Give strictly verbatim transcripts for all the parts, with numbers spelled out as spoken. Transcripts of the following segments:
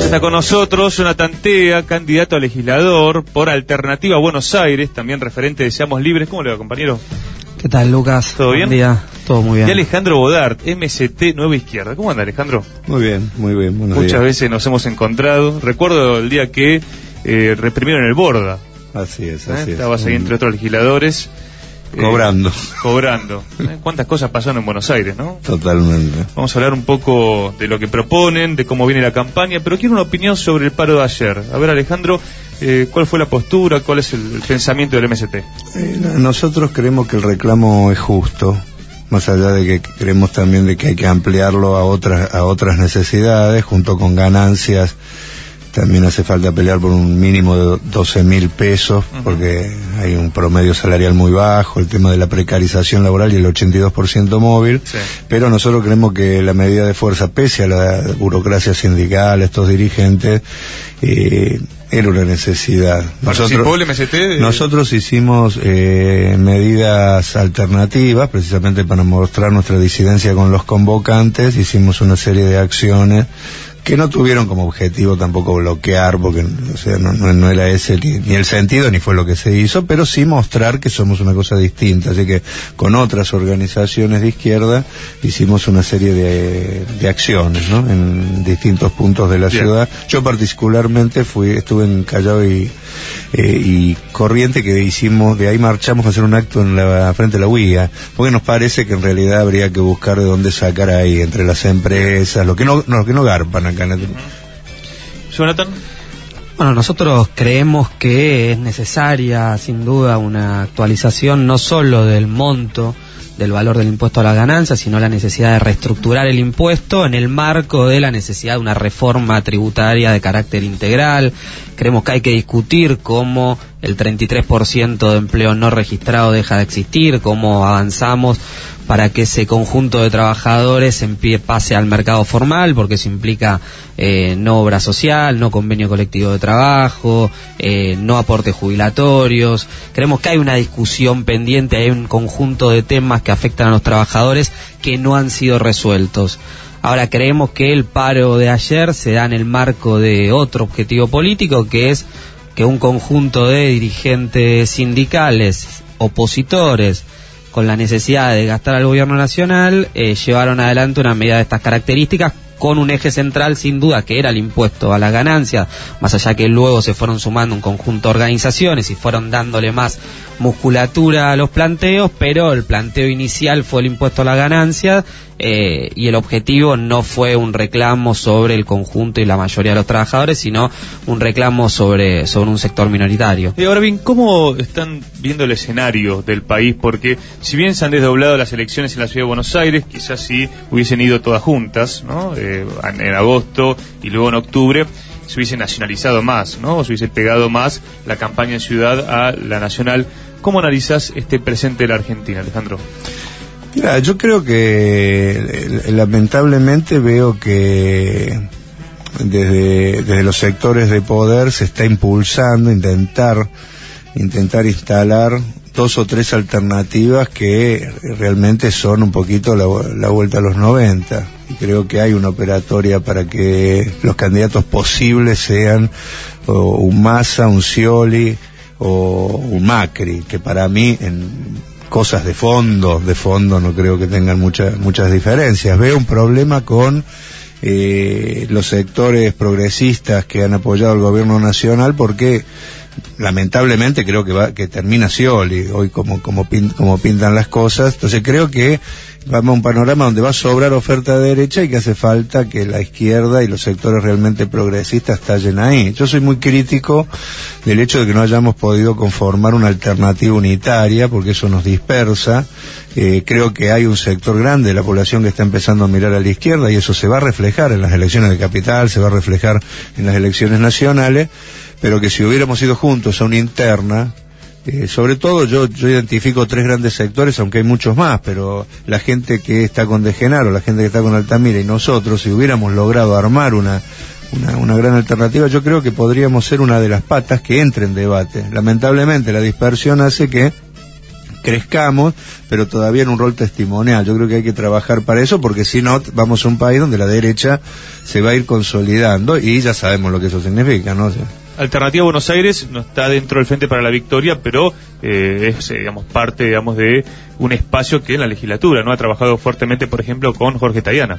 está con nosotros Jonathan Tea, candidato a legislador por Alternativa Buenos Aires, también referente de Seamos Libres. ¿Cómo le va, compañero? ¿Qué tal, Lucas? ¿Todo bien? Buen día. Todo muy bien. Y Alejandro Bodart, M S T Nueva Izquierda. ¿Cómo anda, Alejandro? Muy bien, muy bien. Muchas días. veces nos hemos encontrado. Recuerdo el día que eh, reprimieron el Borda. Así es, ¿Eh? así Estabas es. ahí entre otros legisladores. Cobrando. Eh, cobrando. ¿Eh? ¿Cuántas cosas pasaron en Buenos Aires, no? Totalmente. Vamos a hablar un poco de lo que proponen, de cómo viene la campaña, pero quiero una opinión sobre el paro de ayer. A ver, Alejandro, eh, ¿cuál fue la postura? ¿Cuál es el, el pensamiento del M S T? Eh, nosotros creemos que el reclamo es justo, más allá de que creemos también de que hay que ampliarlo a otras, a otras necesidades, junto con ganancias. También hace falta pelear por un mínimo de doce mil pesos, uh-huh. porque hay un promedio salarial muy bajo, el tema de la precarización laboral y el ochenta y dos por ciento móvil, sí. Pero nosotros creemos que la medida de fuerza, pese a la burocracia sindical, estos dirigentes, eh, era una necesidad. ¿Participó el M S T? Nosotros hicimos eh, medidas alternativas, precisamente para mostrar nuestra disidencia con los convocantes, hicimos una serie de acciones que no tuvieron como objetivo tampoco bloquear, porque o sea, no, no, no era ese ni, ni el sentido, ni fue lo que se hizo, pero sí mostrar que somos una cosa distinta. Así que con otras organizaciones de izquierda hicimos una serie de, de acciones, ¿no? En distintos puntos de la Bien. ciudad. Yo particularmente fui, estuve en Callao y, eh, y Corriente, que hicimos, de ahí marchamos a hacer un acto en la frente de la U I A, porque nos parece que en realidad habría que buscar de dónde sacar ahí, entre las empresas, lo que no, lo que no garpan. Jonathan. Bueno, nosotros creemos que es necesaria, sin duda, una actualización no solo del monto del valor del impuesto a las ganancias, sino la necesidad de reestructurar el impuesto en el marco de la necesidad de una reforma tributaria de carácter integral. Creemos que hay que discutir cómo el treinta y tres por ciento de empleo no registrado deja de existir, cómo avanzamos para que ese conjunto de trabajadores empie, pase al mercado formal, porque eso implica eh, no obra social, no convenio colectivo de trabajo, eh, no aportes jubilatorios. Creemos que hay una discusión pendiente, hay un conjunto de temas que afectan a los trabajadores que no han sido resueltos. Ahora, creemos que el paro de ayer se da en el marco de otro objetivo político, que es que un conjunto de dirigentes sindicales, opositores, con la necesidad de gastar al gobierno nacional, eh, llevaron adelante una medida de estas características, con un eje central sin duda que era el impuesto a la ganancia, más allá que luego se fueron sumando un conjunto de organizaciones y fueron dándole más musculatura a los planteos, pero el planteo inicial fue el impuesto a la ganancia, eh, y el objetivo no fue un reclamo sobre el conjunto y la mayoría de los trabajadores, sino un reclamo sobre, sobre un sector minoritario. Y ahora bien, ¿cómo están viendo el escenario del país? Porque si bien se han desdoblado las elecciones en la ciudad de Buenos Aires, quizás si hubiesen ido todas juntas, ¿no? Eh, en agosto y luego en octubre, se hubiese nacionalizado más, ¿no? O se hubiese pegado más la campaña en ciudad a la nacional. ¿Cómo analizás este presente de la Argentina, Alejandro? Mira, yo creo que lamentablemente veo que desde, desde los sectores de poder se está impulsando intentar intentar instalar dos o tres alternativas que realmente son un poquito la, la vuelta a los noventa. Y creo que hay una operatoria para que los candidatos posibles sean o un Massa, un Scioli o un Macri, que para mí en cosas de fondo, de fondo no creo que tengan muchas muchas diferencias. Veo un problema con eh, los sectores progresistas que han apoyado al gobierno nacional, porque lamentablemente creo que va, que termina Scioli hoy como como, pin, como pintan las cosas. Entonces creo que vamos a un panorama donde va a sobrar oferta de derecha y que hace falta que la izquierda y los sectores realmente progresistas estallen ahí. Yo soy muy crítico del hecho de que no hayamos podido conformar una alternativa unitaria, porque eso nos dispersa. Eh, creo que hay un sector grande de la población que está empezando a mirar a la izquierda, y eso se va a reflejar en las elecciones de capital, se va a reflejar en las elecciones nacionales, pero que si hubiéramos ido juntos a una interna, Eh, sobre todo yo, yo identifico tres grandes sectores, aunque hay muchos más, pero la gente que está con De Genaro, la gente que está con Altamira y nosotros, si hubiéramos logrado armar una, una, una gran alternativa, yo creo que podríamos ser una de las patas que entre en debate. Lamentablemente la dispersión hace que crezcamos, pero todavía en un rol testimonial. Yo creo que hay que trabajar para eso, porque si no, vamos a un país donde la derecha se va a ir consolidando, y ya sabemos lo que eso significa, ¿no? O sea, Alternativa Buenos Aires no está dentro del Frente para la Victoria, pero eh, es, digamos, parte, digamos, de un espacio que en la legislatura, ¿no? Ha trabajado fuertemente, por ejemplo, con Jorge Tayana.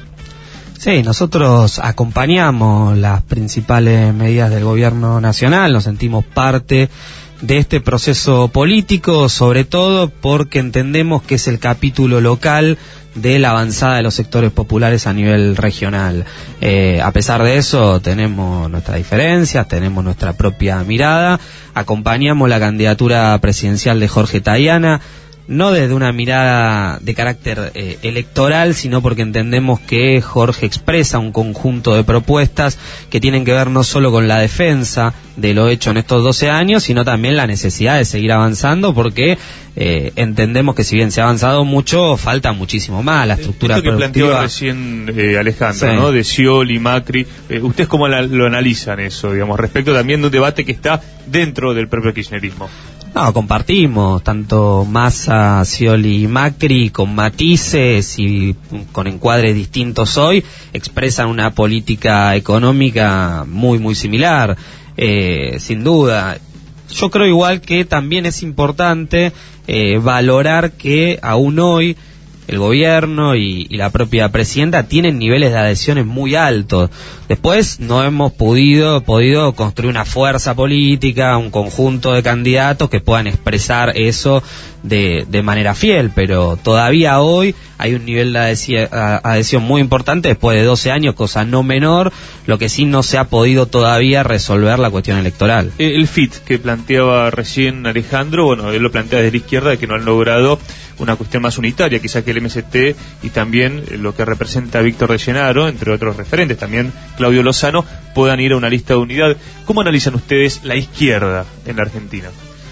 Sí, nosotros acompañamos las principales medidas del gobierno nacional, nos sentimos parte de este proceso político, sobre todo porque entendemos que es el capítulo local de la avanzada de los sectores populares a nivel regional. Eh, a pesar de eso, tenemos nuestras diferencias, tenemos nuestra propia mirada, acompañamos la candidatura presidencial de Jorge Tayana, no desde una mirada de carácter eh, electoral, sino porque entendemos que Jorge expresa un conjunto de propuestas que tienen que ver no solo con la defensa de lo hecho en estos doce años, sino también la necesidad de seguir avanzando, porque eh, entendemos que si bien se ha avanzado mucho, falta muchísimo más. La estructura Esto que productiva... planteó recién eh, Alejandro, sí. ¿no? De Scioli, Macri, eh, ¿ustedes cómo la, lo analizan eso, digamos, respecto también de un debate que está dentro del propio kirchnerismo? No, compartimos, tanto Massa, Scioli y Macri, con matices y con encuadres distintos hoy, expresan una política económica muy, muy similar, eh, sin duda. Yo creo igual que también es importante eh, valorar que aún hoy el gobierno y, y la propia presidenta tienen niveles de adhesiones muy altos. Después no hemos podido, podido construir una fuerza política, un conjunto de candidatos que puedan expresar eso de, de manera fiel, pero todavía hoy hay un nivel de adhesión, adhesión muy importante después de doce años, cosa no menor, lo que sí no se ha podido todavía resolver la cuestión electoral. El F I T que planteaba recién Alejandro, bueno, él lo plantea desde la izquierda, que no han logrado una cuestión más unitaria, quizá que el M S T y también lo que representa Víctor de Llenaro, entre otros referentes, también Claudio Lozano, puedan ir a una lista de unidad. ¿Cómo analizan ustedes la izquierda en la Argentina?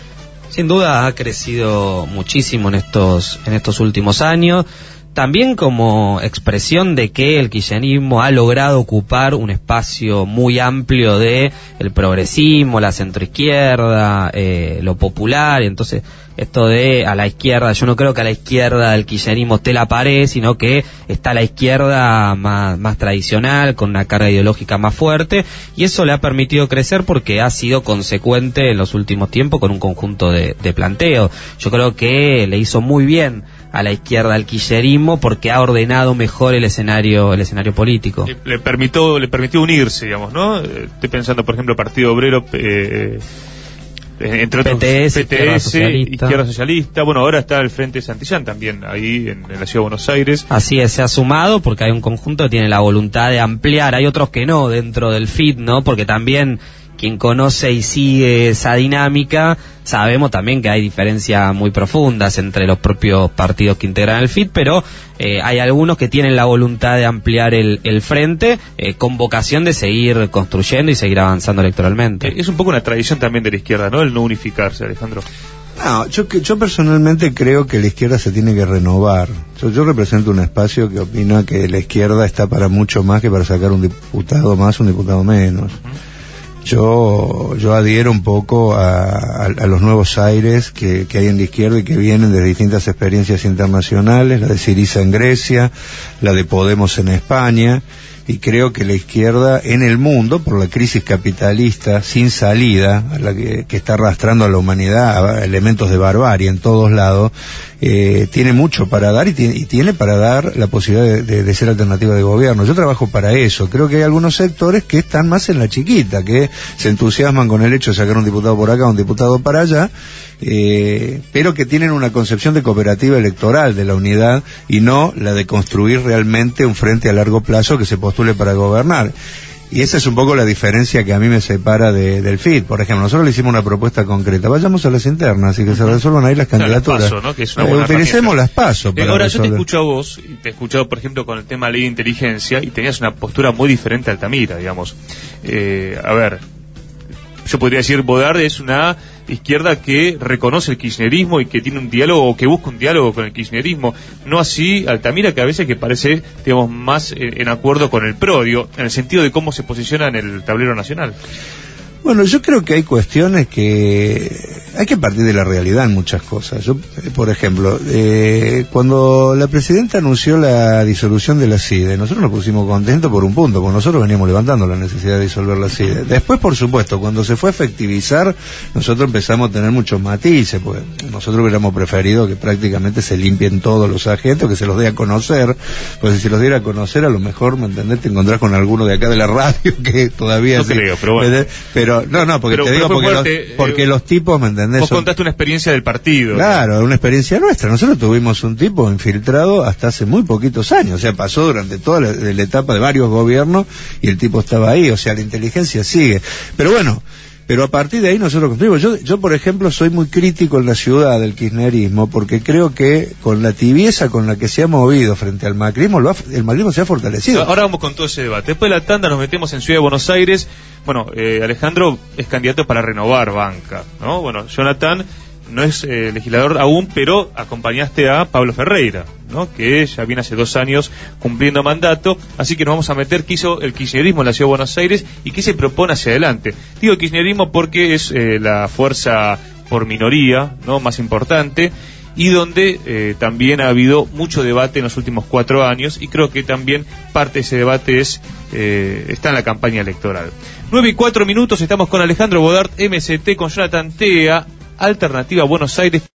Sin duda ha crecido muchísimo en estos, en estos últimos años, también como expresión de que el kirchnerismo ha logrado ocupar un espacio muy amplio de el progresismo, la centroizquierda, eh, lo popular. Entonces esto de a la izquierda, yo no creo que a la izquierda del kirchnerismo esté la pared, sino que está la izquierda más, más tradicional, con una carga ideológica más fuerte, y eso le ha permitido crecer porque ha sido consecuente en los últimos tiempos con un conjunto de, de planteos. Yo creo que le hizo muy bien a la izquierda al kirchnerismo porque ha ordenado mejor el escenario el escenario político. Le, le permitió le permitió unirse, digamos, ¿no? Estoy pensando, por ejemplo, Partido Obrero, eh, entre otros, P T S, P T S, Izquierda Socialista. Izquierda Socialista. Bueno, ahora está el Frente Santillán también, ahí en, en la Ciudad de Buenos Aires. Así es, se ha sumado porque hay un conjunto que tiene la voluntad de ampliar, hay otros que no dentro del F I T, ¿no? Porque también quien conoce y sigue esa dinámica, sabemos también que hay diferencias muy profundas entre los propios partidos que integran el F I T, pero eh, hay algunos que tienen la voluntad de ampliar el, el frente eh, con vocación de seguir construyendo y seguir avanzando electoralmente. Eh, es un poco una tradición también de la izquierda, ¿no? El no unificarse, Alejandro. No, yo, yo personalmente creo que la izquierda se tiene que renovar. Yo, yo represento un espacio que opina que la izquierda está para mucho más que para sacar un diputado más, un diputado menos. Uh-huh. Yo yo adhiero un poco a, a, a los nuevos aires que, que hay en la izquierda y que vienen de distintas experiencias internacionales, la de Syriza en Grecia, la de Podemos en España, y creo que la izquierda en el mundo, por la crisis capitalista sin salida, a la que, que está arrastrando a la humanidad a elementos de barbarie en todos lados, eh, tiene mucho para dar y tiene, y tiene para dar la posibilidad de, de, de ser alternativa de gobierno. Yo trabajo para eso. Creo que hay algunos sectores que están más en la chiquita, que se entusiasman con el hecho de sacar un diputado por acá, un diputado para allá, eh, pero que tienen una concepción de cooperativa electoral de la unidad y no la de construir realmente un frente a largo plazo que se postule para gobernar. Y esa es un poco la diferencia que a mí me separa de, del F I T. Por ejemplo, nosotros le hicimos una propuesta concreta. Vayamos a las internas y que se resuelvan ahí las candidaturas. Las PASO, ¿no? Que es una buena eh, utilicemos las PASO. Eh, ahora, resolver. Yo te escucho a vos, y te he escuchado, por ejemplo, con el tema ley de inteligencia, y tenías una postura muy diferente a Altamira, digamos. Eh, a ver, yo podría decir, Bodar es una izquierda que reconoce el kirchnerismo y que tiene un diálogo, o que busca un diálogo con el kirchnerismo, no así Altamira, que a veces que parece, digamos, más en, en acuerdo con el P R O, digo, en el sentido de cómo se posiciona en el tablero nacional. Bueno, yo creo que hay cuestiones que hay que partir de la realidad en muchas cosas. Yo, por ejemplo, eh, cuando la presidenta anunció la disolución de la CIDE, nosotros nos pusimos contentos por un punto, porque nosotros veníamos levantando la necesidad de disolver la CIDE. Después, por supuesto, cuando se fue a efectivizar, nosotros empezamos a tener muchos matices, porque nosotros hubiéramos preferido que prácticamente se limpien todos los agentes, que se los dé a conocer, pues si se los diera a conocer, a lo mejor, ¿me entendés?, te encontrás con alguno de acá de la radio que todavía... No sí, creo, pero bueno. Pero, no, no, porque pero, te digo, porque, fuerte, los, porque eh, los tipos, ¿me entendés? Vos contaste una experiencia del partido. Claro, ¿no? Una experiencia nuestra. Nosotros tuvimos un tipo infiltrado hasta hace muy poquitos años, o sea, pasó durante toda la, la etapa de varios gobiernos y el tipo estaba ahí, o sea, la inteligencia sigue. Pero bueno, pero a partir de ahí nosotros construimos. Yo, yo por ejemplo, soy muy crítico en la ciudad del kirchnerismo, porque creo que con la tibieza con la que se ha movido frente al macrismo, lo ha, el macrismo se ha fortalecido. Ahora vamos con todo ese debate. Después de la tanda nos metemos en Ciudad de Buenos Aires. Bueno, eh, Alejandro es candidato para renovar banca, ¿no? Bueno, Jonathan no es eh, legislador aún, pero acompañaste a Pablo Ferreira, ¿no?, que ya viene hace dos años cumpliendo mandato, así que nos vamos a meter qué hizo el kirchnerismo en la Ciudad de Buenos Aires y qué se propone hacia adelante. Digo kirchnerismo porque es eh, la fuerza por minoría, ¿no?, más importante, y donde eh, también ha habido mucho debate en los últimos cuatro años, y creo que también parte de ese debate es eh, está en la campaña electoral. Nueve y cuatro minutos, estamos con Alejandro Bodart, M S T, con Jonathan Tea, Alternativa Buenos Aires.